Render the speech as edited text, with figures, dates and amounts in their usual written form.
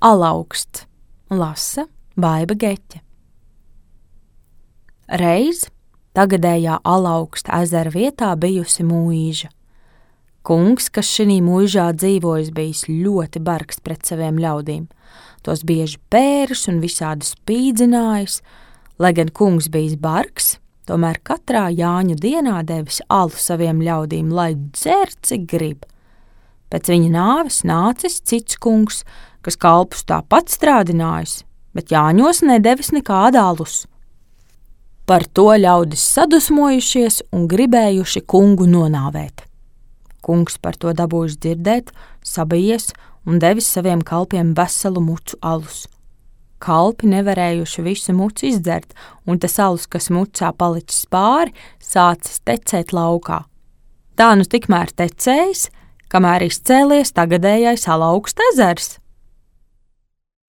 Alauksts, lasa Baiba Geķe. Reiz tagadējā Alauksta ezera vietā bijusi muiža. Kungs, kas šinī muižā dzīvojis, bijis ļoti bargs pret saviem ļaudīm. Tos bieži pēris un visādi spīdzinājis. Lai gan kungs bijis bargs, tomēr katrā Jāņu dienā devis alu saviem ļaudīm, lai dzer, cik grib. Pēc viņa nāves nācis cits kungs, kas kalpus tāpat strādinājis, bet Jāņos nedevis nekādu alus. Par to ļaudis sadusmojušies un gribējuši kungu nonāvēt. Kungs par to dabūjis dzirdēt, sabijies un devis saviem kalpiem veselu mucu alus. Kalpi nevarējuši visu mucu izdzert, un tas alus, kas mucā palicis pāri, sācis tecēt laukā. Tā nu tikmēr tecējis, kamēr izcēlies tagadējais Alauksta ezers.